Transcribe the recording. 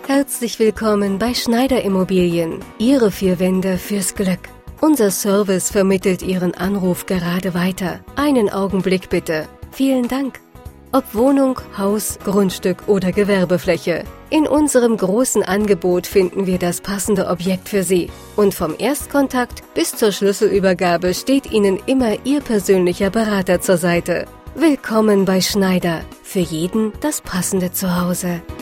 Herzlich willkommen bei Schneider Immobilien, Ihre 4 Wände fürs Glück. Unser Service vermittelt Ihren Anruf gerade weiter. Einen Augenblick bitte. Vielen Dank. Ob Wohnung, Haus, Grundstück oder Gewerbefläche. In unserem großen Angebot finden wir das passende Objekt für Sie. Und vom Erstkontakt bis zur Schlüsselübergabe steht Ihnen immer Ihr persönlicher Berater zur Seite. Willkommen bei Schneider. Für jeden das passende Zuhause.